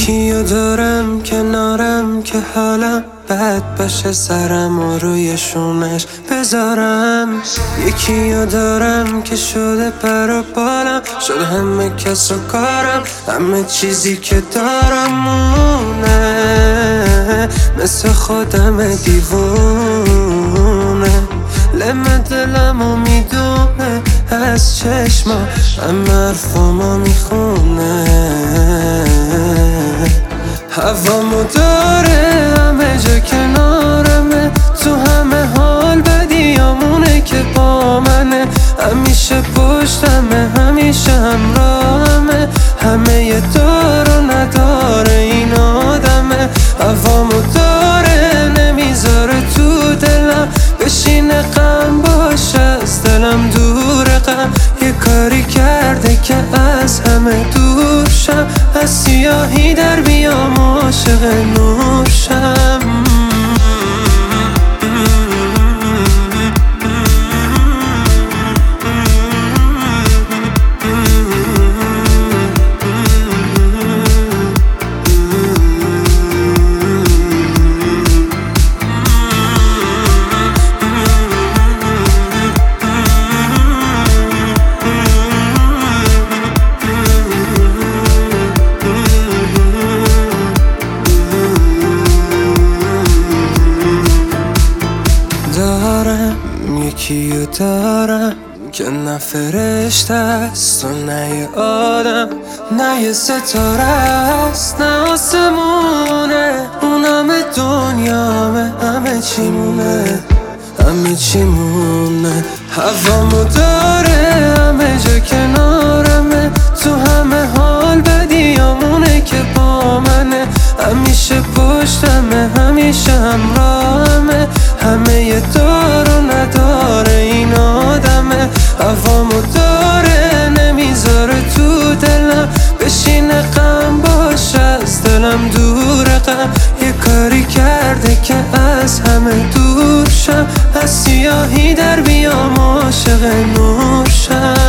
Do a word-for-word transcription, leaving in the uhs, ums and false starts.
یکیو دارم کنارم که حالم بد باشه سرم و روی شونش بذارم. یکیو دارم که شده پر و بالم، شده همه کس و کارم، همه چیزی که دارم مونه، مثل خودم دیوونه. لمه دلمو میدونه از چشما، همه حرفامو میخونه. هوامو داره همه جا کنارمه، تو همه حال بدیامونه که با منه. همیشه پشتمه، همیشه همراهمه، همه یه دار و نداره این آدمه. هوامو داره نمیذاره تو دلم بشینه، غم باشه از دلم دوره. غم یه کاری کرده که از همه دور شم، از سیاهی در بیام عاشق نور شم. دارم یکیو دارم که نه فرشته است و نه یه آدم، نه یه ستاره است نه آسمونه. اون همه دنیامه، همه چی مونه، همه چی مونه. هوامو داره همه جا کنارمه، تو همه حال بدیامونه که با منه. همیشه پشتمه، همیشه همراهمه، همه یه دار و نداره این آدمه. هوامو داره نمیذاره تو دلم بشینه، غم باشه از دلم دوره. غم یه کاری کرده که از همه دور شم، از سیاهی در بیام عاشق نور شم.